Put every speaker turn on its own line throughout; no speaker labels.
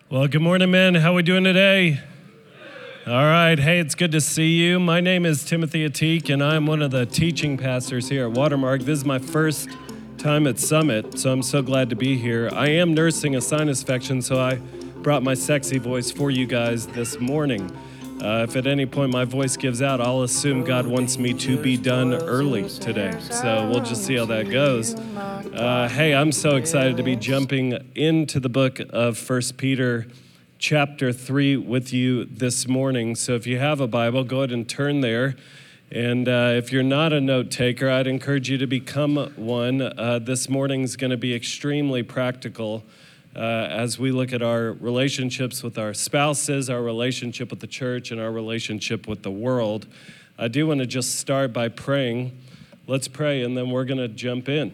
Well, good morning, men. How are we doing today? All right. Hey, it's good to see you. My name is Timothy Atik, and I'm one of the teaching pastors here at Watermark. This is my first time at Summit, so I'm so glad to be here. I am nursing a sinus infection, so I brought my sexy voice for you guys this morning. If at any point my voice gives out, I'll assume God wants me to be done early today. So we'll just see how that goes. Hey, I'm so excited to be jumping into the book of 1 Peter chapter 3 with you this morning. So if you have a Bible, go ahead and turn there. And if you're not a note taker, I'd encourage you to become one. This morning's going to be extremely practical as we look at our relationships with our spouses, our relationship with the church, and our relationship with the world. I do want to just start by praying. Let's pray, and then we're going to jump in.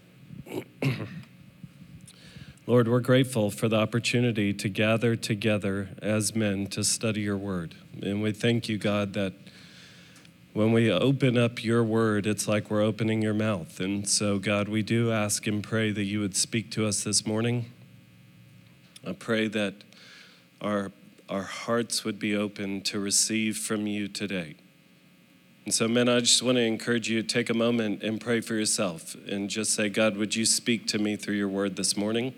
Lord, we're grateful for the opportunity to gather together as men to study your word. And we thank you, God, that when we open up your word, it's like we're opening your mouth. And so, God, we do ask and pray that you would speak to us this morning. I pray that our hearts would be open to receive from you today. And so, men, I just want to encourage you to take a moment and pray for yourself and just say, God, would you speak to me through your word this morning?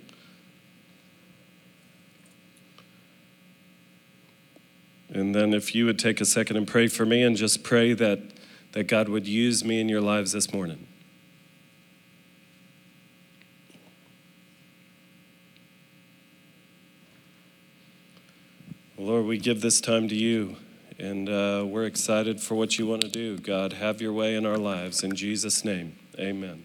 And then if you would take a second and pray for me and just pray that God would use me in your lives this morning. Lord, we give this time to you, and we're excited for what you want to do. God, have your way in our lives. In Jesus' name, amen.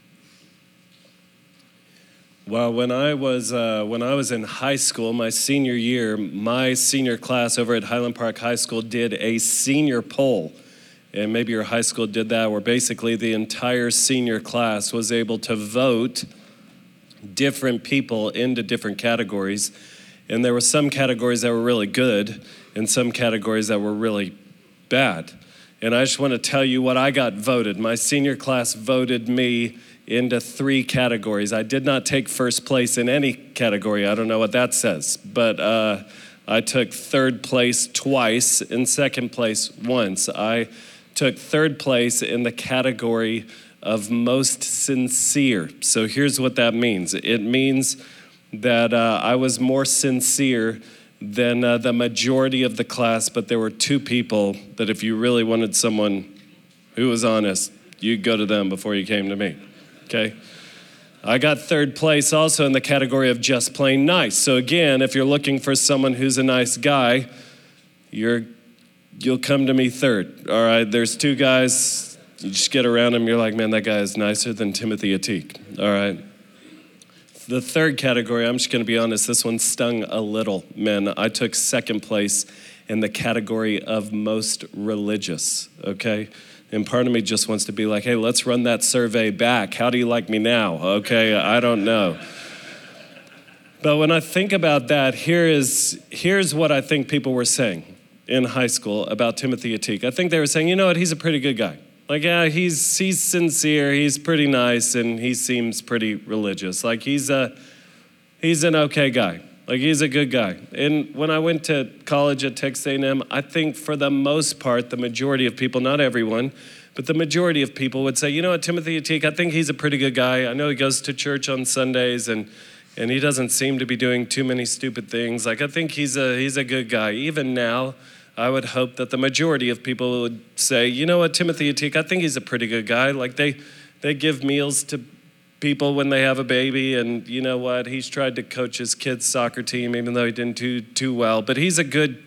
Well, when I was in high school, my senior year, my senior class over at Highland Park High School did a senior poll. And maybe your high school did that, where basically the entire senior class was able to vote different people into different categories. And there were some categories that were really good and some categories that were really bad. And I just want to tell you what I got voted. My senior class voted me into 3 categories. I did not take first place in any category. I don't know what that says. But I took third place twice and second place once. I took third place in the category of most sincere. So here's what that means. It means that I was more sincere than the majority of the class, but there were 2 people that if you really wanted someone who was honest, you'd go to them before you came to me, okay? I got third place also in the category of just plain nice. So again, if you're looking for someone who's a nice guy, you'll come to me third, all right? There's 2 guys, you just get around them, you're like, man, that guy is nicer than Timothy Atik, all right? The third category, I'm just going to be honest, this one stung a little, men. I took second place in the category of most religious, okay? And part of me just wants to be like, hey, let's run that survey back. How do you like me now? Okay, I don't know. But when I think about that, here's what I think people were saying in high school about Timothy Atik. I think they were saying, you know what, he's a pretty good guy. Like, yeah, he's sincere, he's pretty nice, and he seems pretty religious. Like, he's an okay guy. Like, he's a good guy. And when I went to college at Texas A&M, I think for the most part, the majority of people, not everyone, but the majority of people would say, you know what, Timothy Atik, I think he's a pretty good guy. I know he goes to church on Sundays, and he doesn't seem to be doing too many stupid things. Like, I think he's a good guy. Even now, I would hope that the majority of people would say, you know what, Timothy Atik, I think he's a pretty good guy. Like they give meals to people when they have a baby, and you know what, he's tried to coach his kids' soccer team even though he didn't do too well, but he's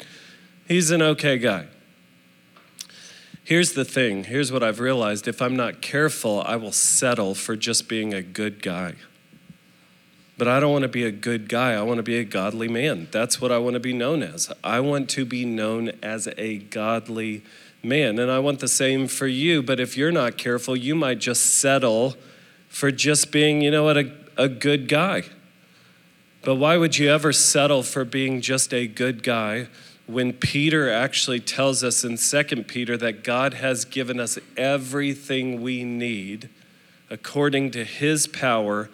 an okay guy. Here's the thing, here's what I've realized, if I'm not careful, I will settle for just being a good guy. But I don't want to be a good guy. I want to be a godly man. That's what I want to be known as. I want to be known as a godly man. And I want the same for you. But if you're not careful, you might just settle for just being, you know what, a good guy. But why would you ever settle for being just a good guy when Peter actually tells us in 2 Peter that God has given us everything we need according to his power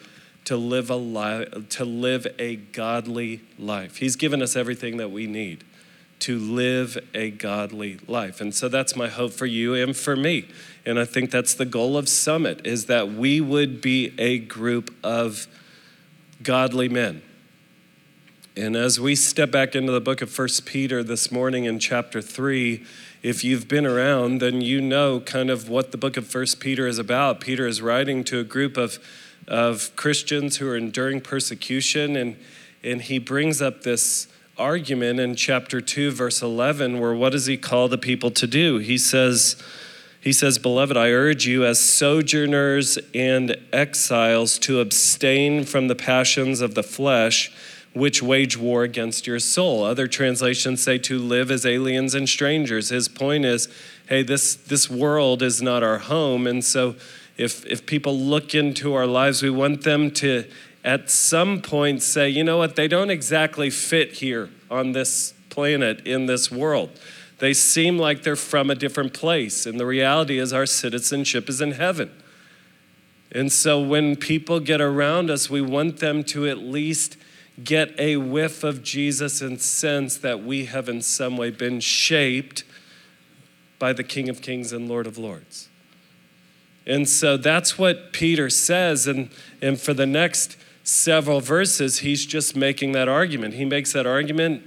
to live a godly life. He's given us everything that we need to live a godly life. And so that's my hope for you and for me. And I think that's the goal of Summit, is that we would be a group of godly men. And as we step back into the book of 1 Peter this morning in chapter 3, if you've been around, then you know kind of what the book of 1 Peter is about. Peter is writing to a group of Christians who are enduring persecution, and he brings up this argument in chapter 2, verse 11, where what does he call the people to do? He says, "Beloved, I urge you as sojourners and exiles to abstain from the passions of the flesh, which wage war against your soul." Other translations say to live as aliens and strangers. His point is, hey, this world is not our home. And so if people look into our lives, we want them to at some point say, you know what, they don't exactly fit here on this planet, in this world. They seem like they're from a different place. And the reality is our citizenship is in heaven. And so when people get around us, we want them to at least get a whiff of Jesus and sense that we have in some way been shaped by the King of Kings and Lord of Lords. And so that's what Peter says. And for the next several verses, he's just making that argument. He makes that argument.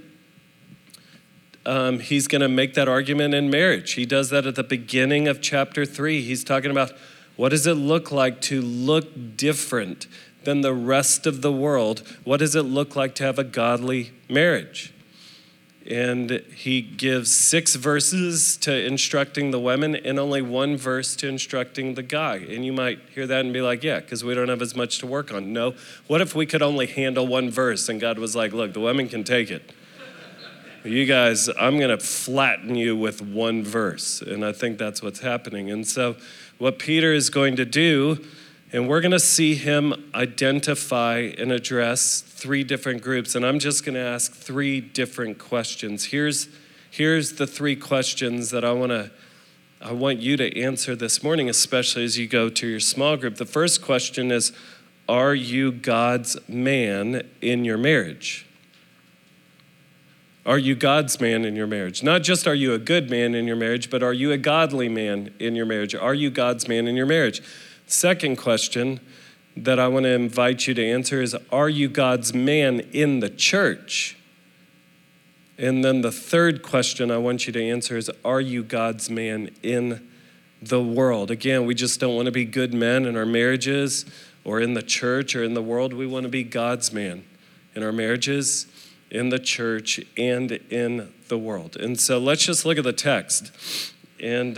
He's going to make that argument in marriage. He does that at the beginning of chapter 3. He's talking about what does it look like to look different than the rest of the world? What does it look like to have a godly marriage? And he gives 6 verses to instructing the women and only 1 verse to instructing the guy. And you might hear that and be like, yeah, because we don't have as much to work on. No, what if we could only handle 1 verse and God was like, look, the women can take it. You guys, I'm going to flatten you with 1 verse. And I think that's what's happening. And so what Peter is going to do, and we're going to see him identify and address 3 different groups. And I'm just going to ask 3 different questions. Here's the 3 questions that I want you to answer this morning, especially as you go to your small group. The first question is, are you God's man in your marriage? Are you God's man in your marriage? Not just are you a good man in your marriage, but are you a godly man in your marriage? Are you God's man in your marriage? Second question that I want to invite you to answer is, are you God's man in the church? And then the third question I want you to answer is, are you God's man in the world? Again, we just don't want to be good men in our marriages or in the church or in the world. We want to be God's man in our marriages, in the church, and in the world. And so let's just look at the text. And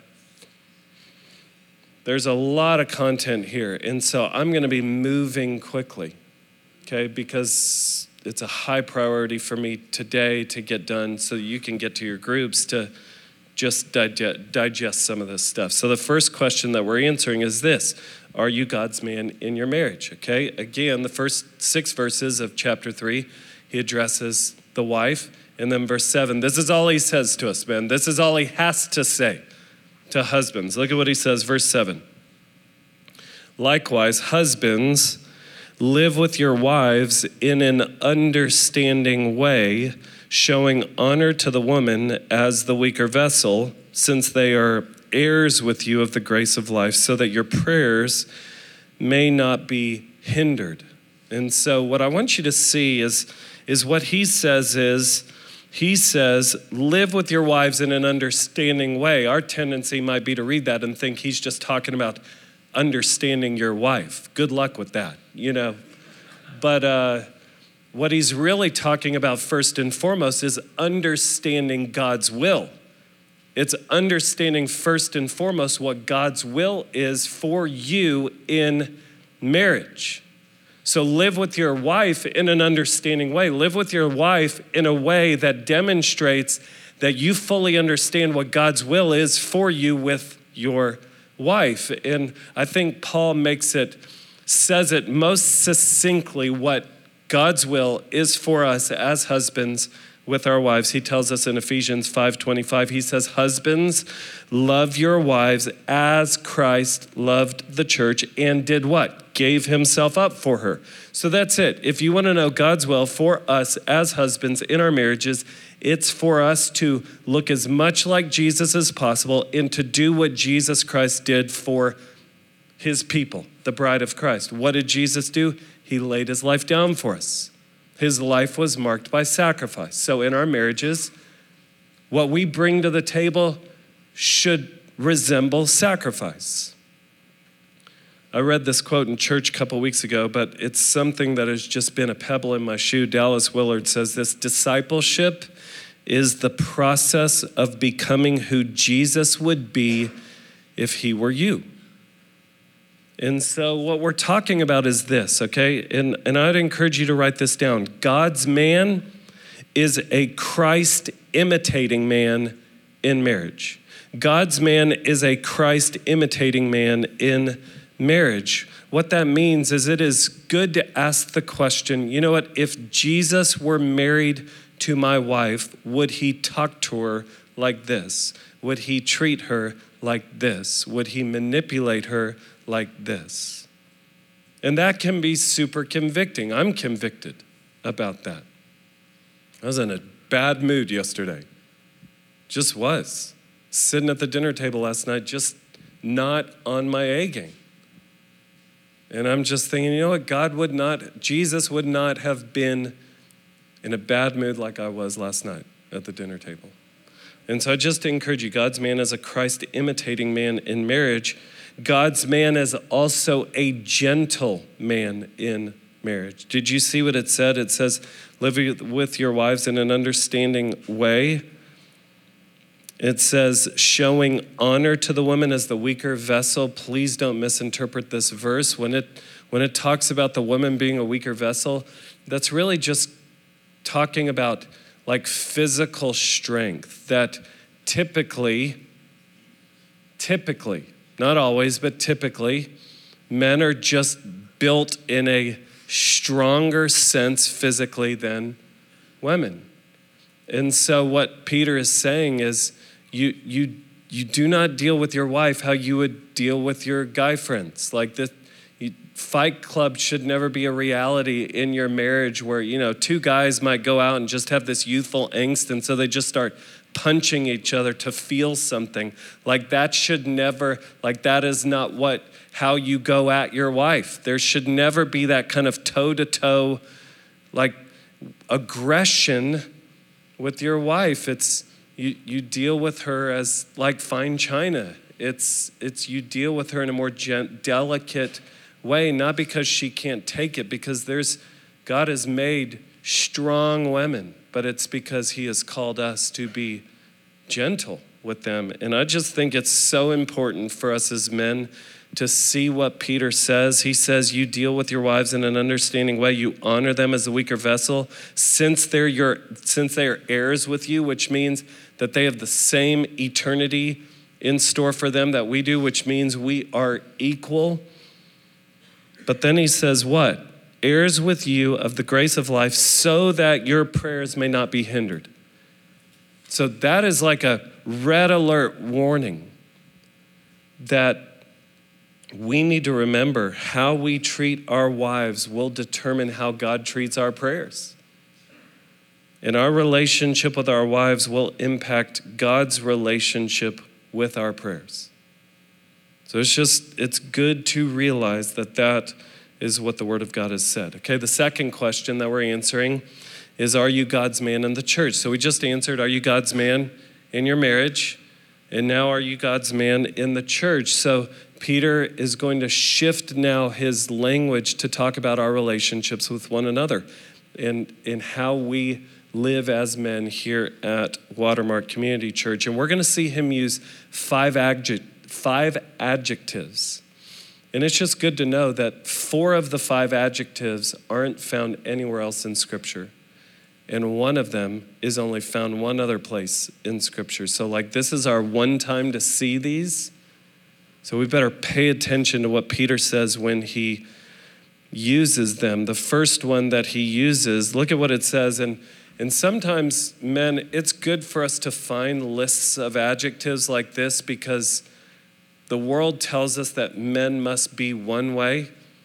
there's a lot of content here. And so I'm going to be moving quickly, okay, because it's a high priority for me today to get done so you can get to your groups to just digest some of this stuff. So the first question that we're answering is this: are you God's man in your marriage? Okay, again, the first 6 verses of chapter 3, he addresses the wife. And then verse 7, this is all he says to us, man. This is all he has to say to husbands. Look at what he says, verse 7. Likewise, husbands, live with your wives in an understanding way, showing honor to the woman as the weaker vessel, since they are heirs with you of the grace of life, so that your prayers may not be hindered. And so what I want you to see is what he says is, he says, live with your wives in an understanding way. Our tendency might be to read that and think he's just talking about understanding your wife. Good luck with that, you know. But what he's really talking about first and foremost is understanding God's will. It's understanding first and foremost what God's will is for you in marriage. So live with your wife in an understanding way. Live with your wife in a way that demonstrates that you fully understand what God's will is for you with your wife. And I think Paul says it most succinctly what God's will is for us as husbands with our wives. He tells us in Ephesians 5:25, he says, husbands, love your wives as Christ loved the church and did what? gave himself up for her. So that's it. If you want to know God's will for us as husbands in our marriages, it's for us to look as much like Jesus as possible and to do what Jesus Christ did for his people, the bride of Christ. What did Jesus do? He laid his life down for us. His life was marked by sacrifice. So in our marriages, what we bring to the table should resemble sacrifice. I read this quote in church a couple weeks ago, but it's something that has just been a pebble in my shoe. Dallas Willard says this: discipleship is the process of becoming who Jesus would be if he were you. And so what we're talking about is this, okay? And I'd encourage you to write this down. God's man is a Christ-imitating man in marriage. God's man is a Christ-imitating man in marriage. What that means is it is good to ask the question, you know what, if Jesus were married to my wife, would he talk to her like this? Would he treat her like this? Would he manipulate her like this? And that can be super convicting. I'm convicted about that. I was in a bad mood yesterday. Just was. Sitting at the dinner table last night, just not on my A game. And I'm just thinking, you know what, Jesus would not have been in a bad mood like I was last night at the dinner table. And so I just encourage you, God's man is a Christ-imitating man in marriage. God's man is also a gentle man in marriage. Did you see what it said? It says, live with your wives in an understanding way. It says, showing honor to the woman as the weaker vessel. Please don't misinterpret this verse. When it talks about the woman being a weaker vessel, that's really just talking about like physical strength that typically, not always, but typically, men are just built in a stronger sense physically than women. And so what Peter is saying is you do not deal with your wife how you would deal with your guy friends. Like the Fight Club should never be a reality in your marriage where, two guys might go out and just have this youthful angst, and so they just start punching each other to feel something. Like that is not how you go at your wife. There should never be that kind of toe-to-toe like aggression with your wife. It's you deal with her as like fine china. It's you deal with her in a more delicate way, not because she can't take it, because God has made strong women, but it's because he has called us to be gentle with them. And I just think it's so important for us as men to see what Peter says. He says, you deal with your wives in an understanding way. You honor them as a weaker vessel, since they are heirs with you, which means that they have the same eternity in store for them that we do, which means we are equal. But then he says what? Heirs with you of the grace of life, so that your prayers may not be hindered. So that is like a red alert warning that we need to remember how we treat our wives will determine how God treats our prayers. And our relationship with our wives will impact God's relationship with our prayers. So it's good to realize that is what the Word of God has said. Okay, the second question that we're answering is, are you God's man in the church? So we just answered, are you God's man in your marriage? And now, are you God's man in the church? So Peter is going to shift now his language to talk about our relationships with one another and how we live as men here at Watermark Community Church. And we're going to see him use five adjectives. And it's just good to know that 4 of the 5 adjectives aren't found anywhere else in Scripture. And one of them is only found one other place in Scripture. So this is our one time to see these. So we better pay attention to what Peter says when he uses them. The first one that he uses, look at what it says. And sometimes, men, it's good for us to find lists of adjectives like this, because the world tells us that men must be one way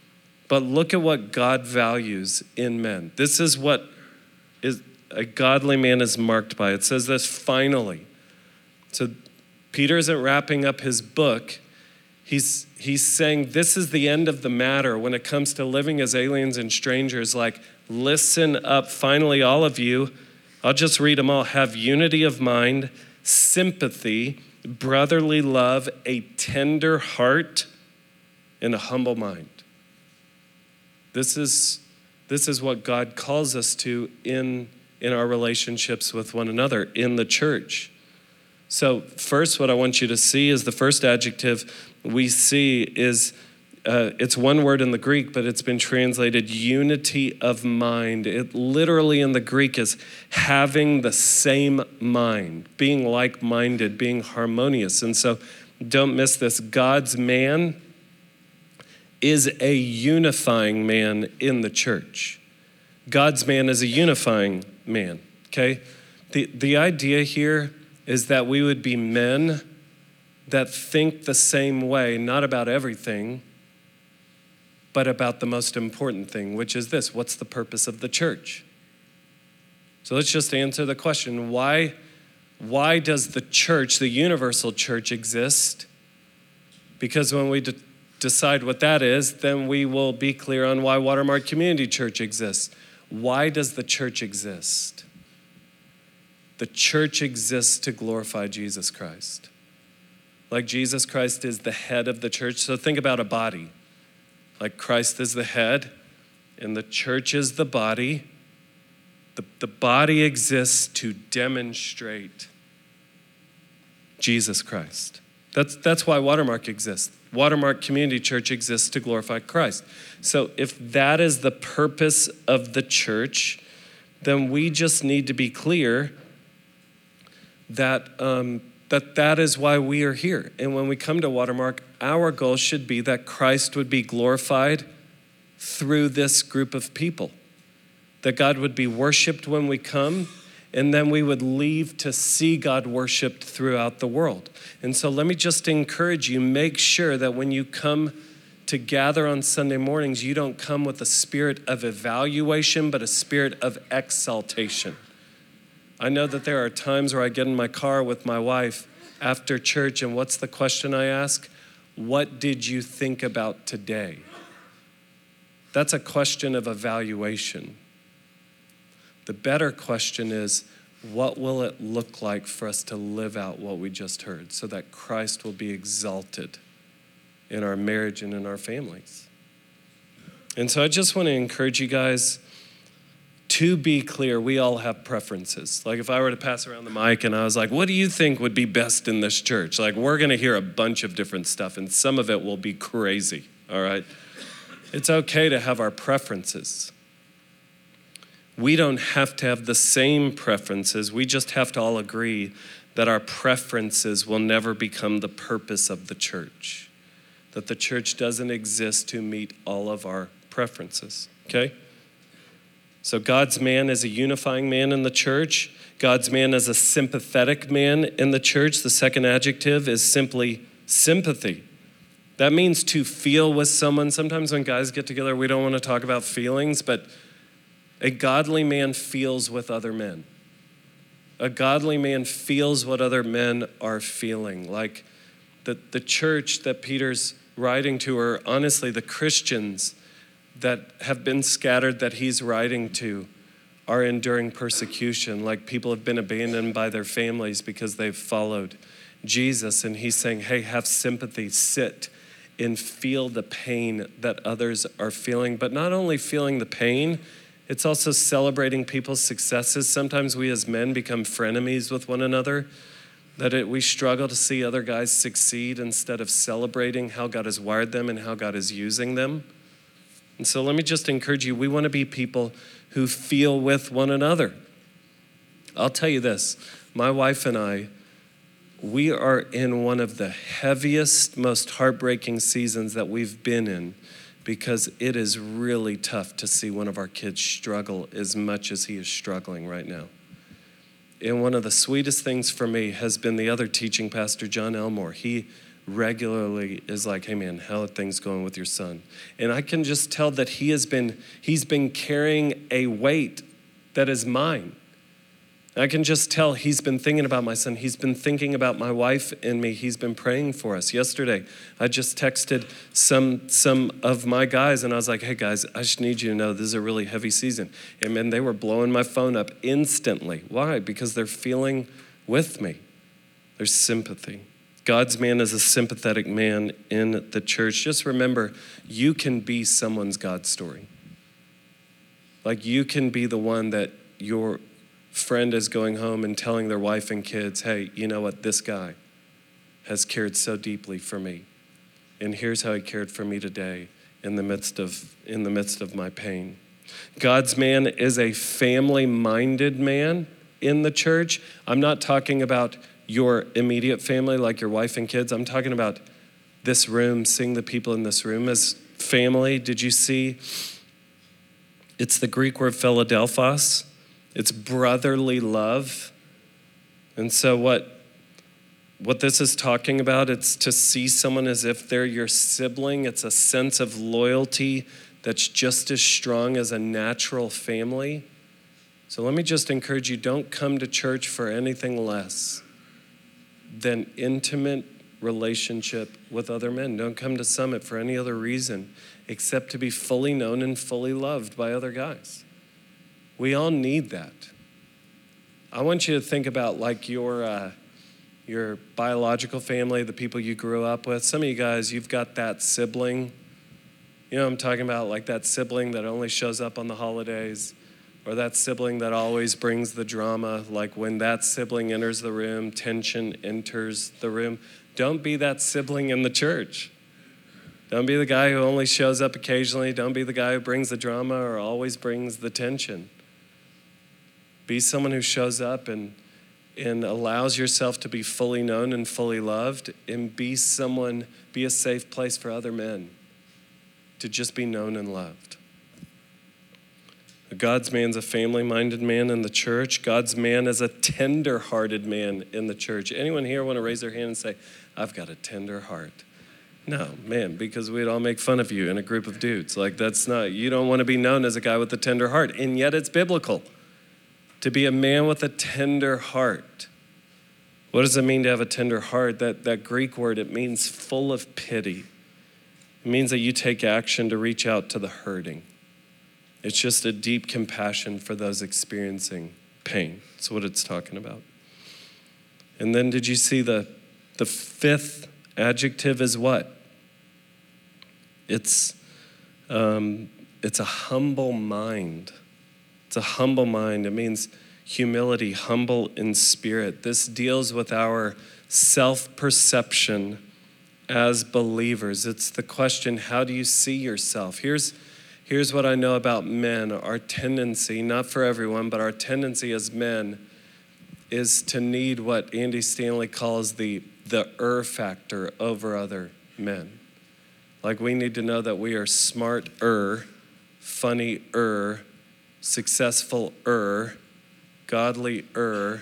But look at what God values in men. This is what is a godly man is marked by. It says this, finally. So Peter isn't wrapping up his book. He's saying this is the end of the matter when it comes to living as aliens and strangers. Like, listen up, finally, all of you. I'll just read them all. Have unity of mind, sympathy, brotherly love, a tender heart, and a humble mind. This is what God calls us to in our relationships with one another in the church. So first, what I want you to see is the first adjective we see is, it's one word in the Greek, but it's been translated unity of mind. It literally in the Greek is having the same mind, being like-minded, being harmonious. And so don't miss this. God's man is a unifying man in the church. God's man is a unifying man, okay? The idea here is that we would be men that think the same way, not about everything, but about the most important thing, which is this: what's the purpose of the church? So let's just answer the question, why does the church, the universal church, exist? Because when we decide what that is, then we will be clear on why Watermark Community Church exists. Why does the church exist? The church exists to glorify Jesus Christ. Like Jesus Christ is the head of the church. So think about a body. Like Christ is the head and the church is the body. The body exists to demonstrate Jesus Christ. That's why Watermark exists. Watermark Community Church exists to glorify Christ. So if that is the purpose of the church, then we just need to be clear that that is why we are here. And when we come to Watermark, our goal should be that Christ would be glorified through this group of people, that God would be worshiped when we come, and then we would leave to see God worshiped throughout the world. And so let me just encourage you, make sure that when you come to gather on Sunday mornings, you don't come with a spirit of evaluation, but a spirit of exaltation. I know that there are times where I get in my car with my wife after church, and what's the question I ask? What did you think about today? That's a question of evaluation. The better question is, what will it look like for us to live out what we just heard so that Christ will be exalted in our marriage and in our families? And so I just want to encourage you guys, to be clear, we all have preferences. Like if I were to pass around the mic and I was like, what do you think would be best in this church? Like we're going to hear a bunch of different stuff and some of it will be crazy, all right? It's okay to have our preferences. We don't have to have the same preferences. We just have to all agree that our preferences will never become the purpose of the church, that the church doesn't exist to meet all of our preferences, okay? So God's man is a unifying man in the church. God's man is a sympathetic man in the church. The second adjective is simply sympathy. That means to feel with someone. Sometimes when guys get together, we don't want to talk about feelings, but a godly man feels with other men. A godly man feels what other men are feeling. Like the church that Peter's writing to, or honestly the Christians that have been scattered that he's writing to, are enduring persecution. Like people have been abandoned by their families because they've followed Jesus. And he's saying, hey, have sympathy, sit and feel the pain that others are feeling. But not only feeling the pain, it's also celebrating people's successes. Sometimes we as men become frenemies with one another, that we struggle to see other guys succeed instead of celebrating how God has wired them and how God is using them. And so let me just encourage you, we want to be people who feel with one another. I'll tell you this, my wife and I, we are in one of the heaviest, most heartbreaking seasons that we've been in, because it is really tough to see one of our kids struggle as much as he is struggling right now. And one of the sweetest things for me has been the other teaching pastor, John Elmore. He regularly is like, hey man, how are things going with your son? And I can just tell that he's been carrying a weight that is mine. I can just tell he's been thinking about my son. He's been thinking about my wife and me. He's been praying for us. Yesterday, I just texted some of my guys, and I was like, hey guys, I just need you to know this is a really heavy season. And man, they were blowing my phone up instantly. Why? Because they're feeling with me. There's sympathy. God's man is a sympathetic man in the church. Just remember, you can be someone's God story. Like you can be the one that your friend is going home and telling their wife and kids, hey, you know what? This guy has cared so deeply for me. And here's how he cared for me today in the midst of my pain. God's man is a family-minded man in the church. I'm not talking about your immediate family, like your wife and kids. I'm talking about this room, seeing the people in this room as family. Did you see? It's the Greek word Philadelphos. It's brotherly love. And so what this is talking about, it's to see someone as if they're your sibling. It's a sense of loyalty that's just as strong as a natural family. So let me just encourage you, don't come to church for anything less than intimate relationship with other men. Don't come to Summit for any other reason except to be fully known and fully loved by other guys. We all need that. I want you to think about like your biological family, the people you grew up with. Some of you guys, you've got that sibling. You know what I'm talking about? Like that sibling that only shows up on the holidays, or that sibling that always brings the drama. Like when that sibling enters the room, tension enters the room. Don't be that sibling in the church. Don't be the guy who only shows up occasionally. Don't be the guy who brings the drama or always brings the tension. Be someone who shows up and allows yourself to be fully known and fully loved, and be a safe place for other men to just be known and loved. God's man's a family-minded man in the church. God's man is a tender-hearted man in the church. Anyone here want to raise their hand and say, I've got a tender heart? No, man, because we'd all make fun of you in a group of dudes. Like you don't want to be known as a guy with a tender heart, and yet it's biblical. To be a man with a tender heart. What does it mean to have a tender heart? That Greek word, it means full of pity. It means that you take action to reach out to the hurting. It's just a deep compassion for those experiencing pain. That's what it's talking about. And then did you see the fifth adjective is what? It's a humble mind. It's a humble mind. It means humility, humble in spirit. This deals with our self-perception as believers. It's the question, how do you see yourself? Here's what I know about men. Our tendency, not for everyone, but our tendency as men is to need what Andy Stanley calls the factor over other men. Like we need to know that we are smarter, funnier, successful-er, godly-er,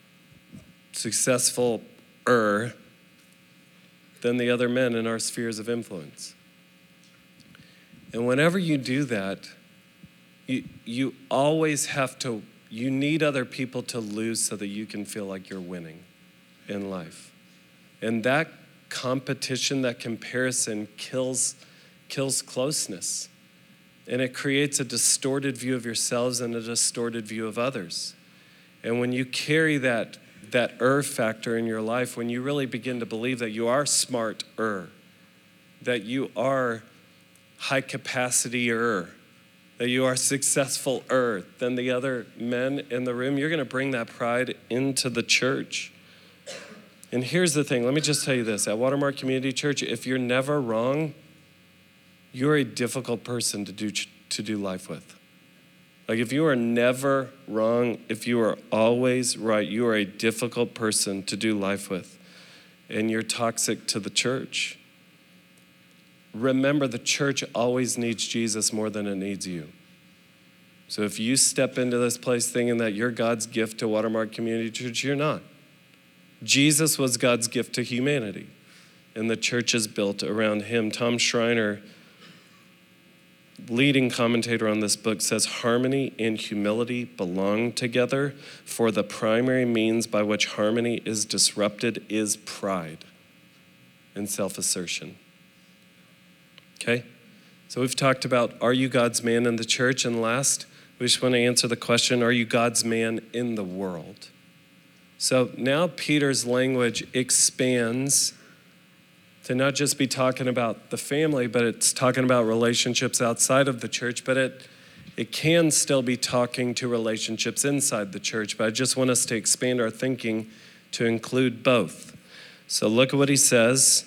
successful-er than the other men in our spheres of influence. And whenever you do that, you always you need other people to lose so that you can feel like you're winning in life. And that competition, that comparison kills closeness. And it creates a distorted view of yourselves and a distorted view of others. And when you carry that factor in your life, when you really begin to believe that you are smarter, that you are high capacity-er, that you are successful-er than the other men in the room, you're going to bring that pride into the church. And here's the thing. Let me just tell you this. At Watermark Community Church, if you're never wrong, you're a difficult person to do life with. Like if you are never wrong, if you are always right, you are a difficult person to do life with. And you're toxic to the church. Remember, the church always needs Jesus more than it needs you. So if you step into this place thinking that you're God's gift to Watermark Community Church, you're not. Jesus was God's gift to humanity. and the church is built around him. Tom Schreiner, leading commentator on this book, says harmony and humility belong together, for the primary means by which harmony is disrupted is pride and self-assertion. Okay? So we've talked about, are you God's man in the church? And last, we just want to answer the question, are you God's man in the world? So now Peter's language expands to not just be talking about the family, but it's talking about relationships outside of the church, but it can still be talking to relationships inside the church. But I just want us to expand our thinking to include both. So look at what he says.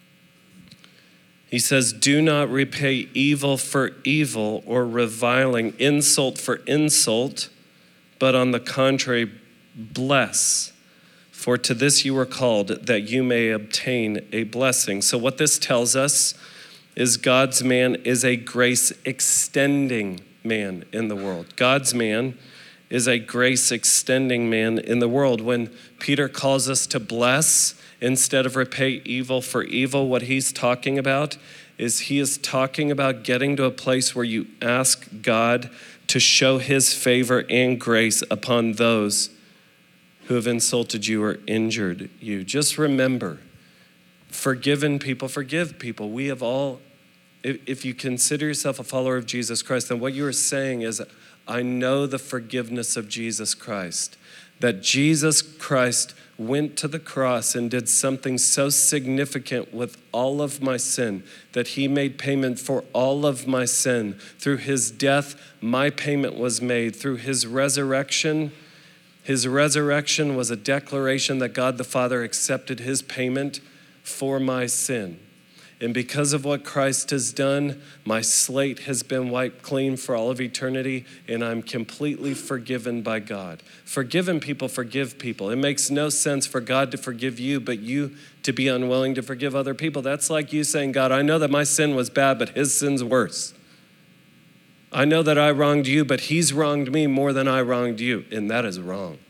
He says, do not repay evil for evil or reviling, insult for insult, but on the contrary, bless. For to this you were called, that you may obtain a blessing. So what this tells us is God's man is a grace extending man in the world. God's man is a grace extending man in the world. When Peter calls us to bless instead of repay evil for evil, what he's talking about is he is talking about getting to a place where you ask God to show his favor and grace upon those who have insulted you or injured you. Just remember, forgiven people forgive people. We have all, if you consider yourself a follower of Jesus Christ, then what you are saying is, I know the forgiveness of Jesus Christ. That Jesus Christ went to the cross and did something so significant with all of my sin, that he made payment for all of my sin. Through his death, my payment was made. Through his resurrection was a declaration that God the Father accepted his payment for my sin. And because of what Christ has done, my slate has been wiped clean for all of eternity, and I'm completely forgiven by God. Forgiven people forgive people. It makes no sense for God to forgive you, but you to be unwilling to forgive other people. That's like you saying, God, I know that my sin was bad, but his sin's worse. I know that I wronged you, but he's wronged me more than I wronged you, and that is wrong.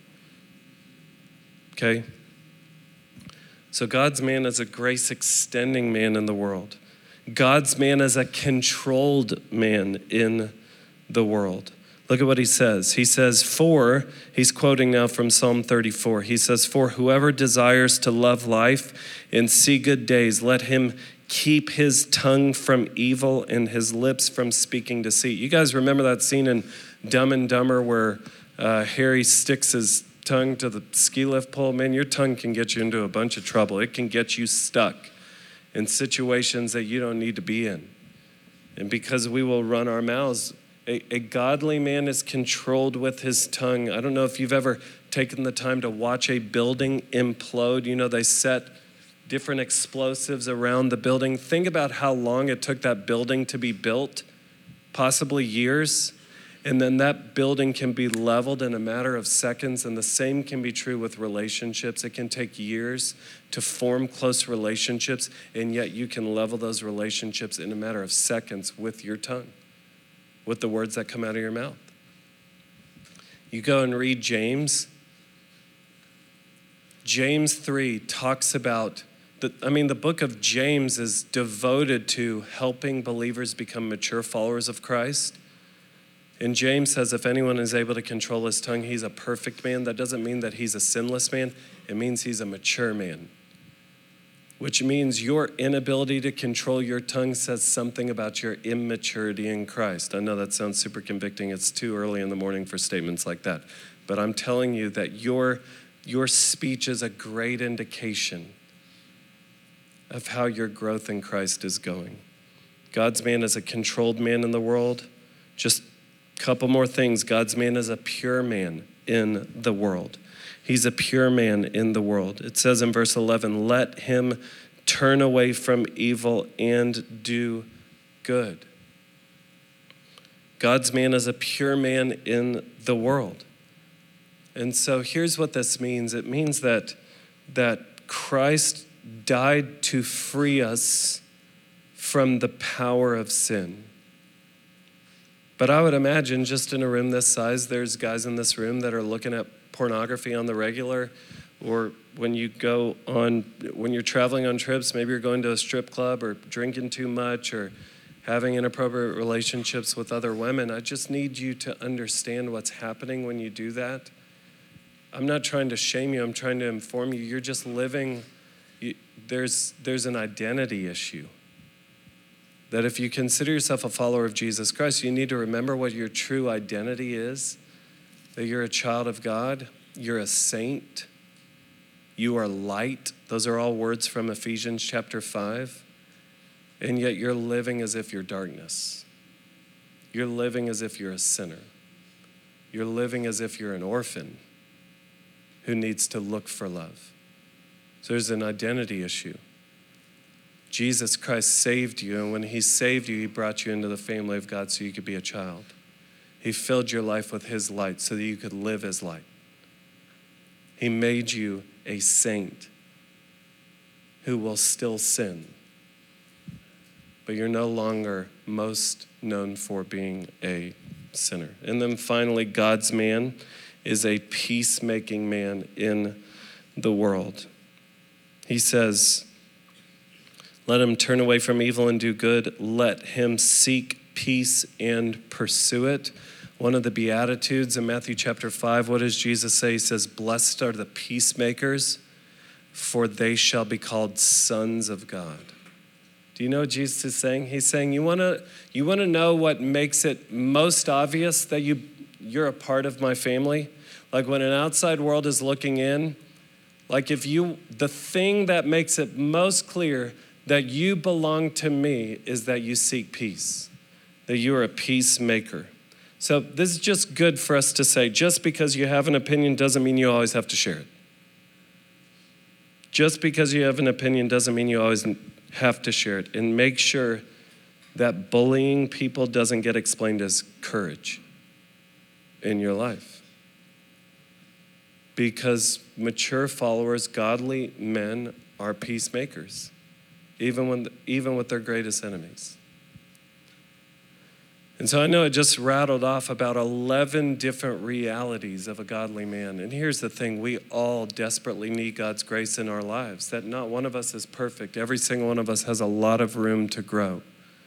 Okay? So God's man is a grace extending man in the world. God's man is a controlled man in the world. Look at what he says. He says, he's quoting now from Psalm 34. He says, for whoever desires to love life and see good days, let him keep his tongue from evil and his lips from speaking deceit. You guys remember that scene in Dumb and Dumber where Harry sticks his tongue to the ski lift pole? Man, your tongue can get you into a bunch of trouble. It can get you stuck in situations that you don't need to be in. And because we will run our mouths, a godly man is controlled with his tongue. I don't know if you've ever taken the time to watch a building implode. You know, they set different explosives around the building. Think about how long it took that building to be built, possibly years. And then that building can be leveled in a matter of seconds. And the same can be true with relationships. It can take years to form close relationships, and yet you can level those relationships in a matter of seconds with your tongue, with the words that come out of your mouth. You go and read James. James 3 talks about, the book of James is devoted to helping believers become mature followers of Christ. And James says if anyone is able to control his tongue, he's a perfect man. That doesn't mean that he's a sinless man. It means he's a mature man, which means your inability to control your tongue says something about your immaturity in Christ. I know that sounds super convicting. It's too early in the morning for statements like that. But I'm telling you that your speech is a great indication of how your growth in Christ is going. God's man is a controlled man in the world. Just couple more things. God's man is a pure man in the world. He's a pure man in the world. It says in verse 11, let him turn away from evil and do good. God's man is a pure man in the world. And so here's what this means. It means that Christ died to free us from the power of sin. But I would imagine just in a room this size, there's guys in this room that are looking at pornography on the regular, Or when you're traveling on trips, maybe you're going to a strip club or drinking too much or having inappropriate relationships with other women. I just need you to understand what's happening when you do that. I'm not trying to shame you. I'm trying to inform you. You're just living. There's an identity issue. That if you consider yourself a follower of Jesus Christ, you need to remember what your true identity is. That you're a child of God. You're a saint. You are light. Those are all words from Ephesians chapter 5. And yet you're living as if you're darkness. You're living as if you're a sinner. You're living as if you're an orphan who needs to look for love. So there's an identity issue. Jesus Christ saved you, and when he saved you, he brought you into the family of God so you could be a child. He filled your life with his light so that you could live his light. He made you a saint who will still sin. But you're no longer most known for being a sinner. And then finally, God's man is a peacemaking man in the world. He says, let him turn away from evil and do good. Let him seek peace and pursue it. One of the Beatitudes in Matthew chapter 5, what does Jesus say? He says, blessed are the peacemakers, for they shall be called sons of God. Do you know what Jesus is saying? He's saying, you want to know what makes it most obvious that you're a part of my family? Like when an outside world is looking in, like the thing that makes it most clear that you belong to me is that you seek peace, that you are a peacemaker. So this is just good for us to say, just because you have an opinion doesn't mean you always have to share it. Just because you have an opinion doesn't mean you always have to share it. And make sure that bullying people doesn't get explained as courage in your life. Because mature followers, godly men, are peacemakers, even with their greatest enemies. And so I know it just rattled off about 11 different realities of a godly man. And here's the thing, we all desperately need God's grace in our lives, that not one of us is perfect. Every single one of us has a lot of room to grow.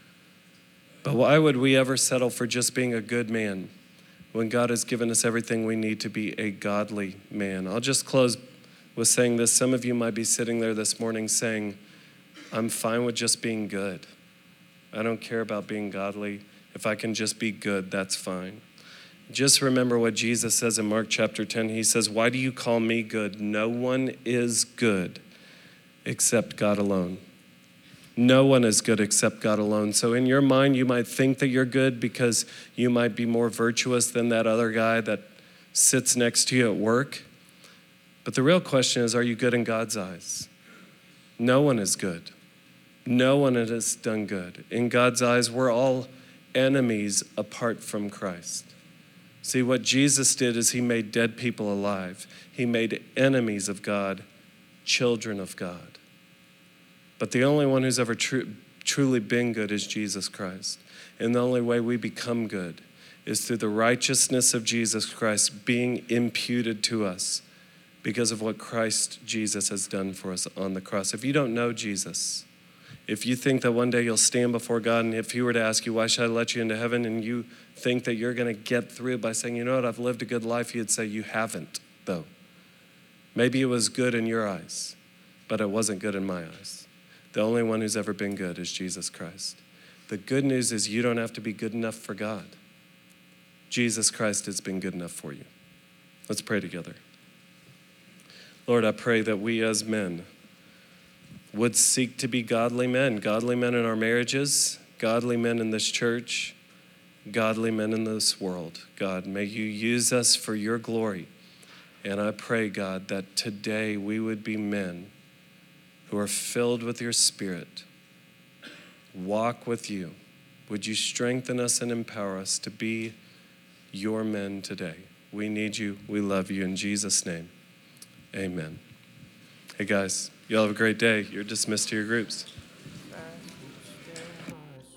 But why would we ever settle for just being a good man when God has given us everything we need to be a godly man? I'll just close with saying this. Some of you might be sitting there this morning saying, I'm fine with just being good. I don't care about being godly. If I can just be good, that's fine. Just remember what Jesus says in Mark chapter 10. He says, why do you call me good? No one is good except God alone. No one is good except God alone. So in your mind, you might think that you're good because you might be more virtuous than that other guy that sits next to you at work. But the real question is, are you good in God's eyes? No one is good. No one has done good. In God's eyes, we're all enemies apart from Christ. See, what Jesus did is he made dead people alive. He made enemies of God, children of God. But the only one who's ever truly been good is Jesus Christ. And the only way we become good is through the righteousness of Jesus Christ being imputed to us because of what Christ Jesus has done for us on the cross. If you don't know Jesus, if you think that one day you'll stand before God, and if he were to ask you, why should I let you into heaven? And you think that you're going to get through by saying, you know what, I've lived a good life. You'd say, you haven't, though. Maybe it was good in your eyes, but it wasn't good in my eyes. The only one who's ever been good is Jesus Christ. The good news is you don't have to be good enough for God. Jesus Christ has been good enough for you. Let's pray together. Lord, I pray that we as men would seek to be godly men in our marriages, godly men in this church, godly men in this world. God, may you use us for your glory. And I pray, God, that today we would be men who are filled with your Spirit, walk with you. Would you strengthen us and empower us to be your men today? We need you. We love you. In Jesus' name, amen. Hey, guys. Y'all have a great day. You're dismissed to your groups.